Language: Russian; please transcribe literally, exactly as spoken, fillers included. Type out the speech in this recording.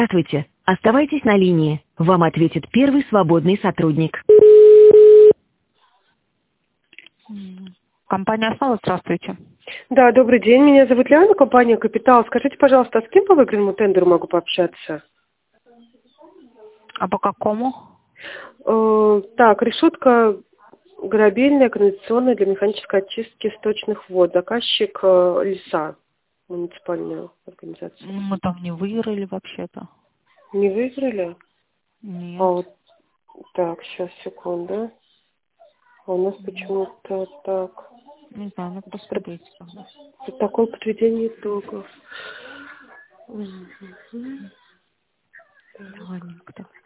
Здравствуйте. Оставайтесь на линии. Вам ответит первый свободный сотрудник. Компания «Основа», здравствуйте. Да, добрый день. Меня зовут Лиана, компания «Капитал». Скажите, пожалуйста, а с кем по выигранному тендеру могу пообщаться? А по какому? Э, так, решетка корабельная, канализационная для механической очистки сточных вод. Заказчик э, ЛИСА, муниципальная организация. Мы там не выиграли вообще-то. Не выиграли? Нет. А вот так, сейчас, секунду. А у нас почему-то так. Не знаю, надо посмотреть. тогда. Вот такое подведение итогов. Мгм. Ладненько.